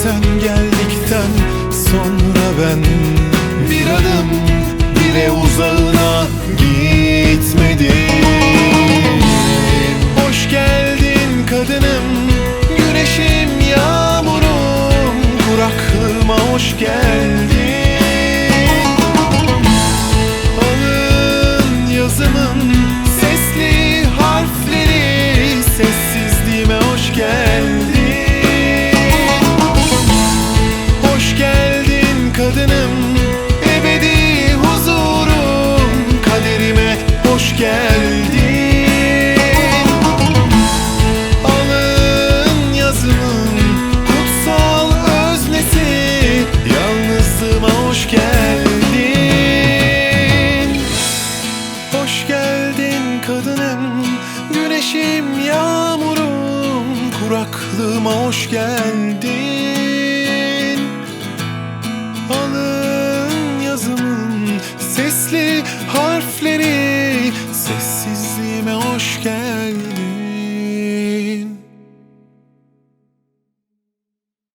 Sen geldikten sonra ben bir adım bile uzağına gitmedim. Hoş geldin kadınım, güneşim, yağmurum, kuraklığıma hoş geldin. Alın yazımın sesli harfleri, sessizliğime hoş geldin. Hoş geldin kadınım, ebedi huzurum, kaderime hoş geldin. Alın yazımın kutsal öznesi, yalnızlığıma hoş geldin. Hoş geldin kadınım, güneşim, yağmurum, kuraklığıma hoş geldin.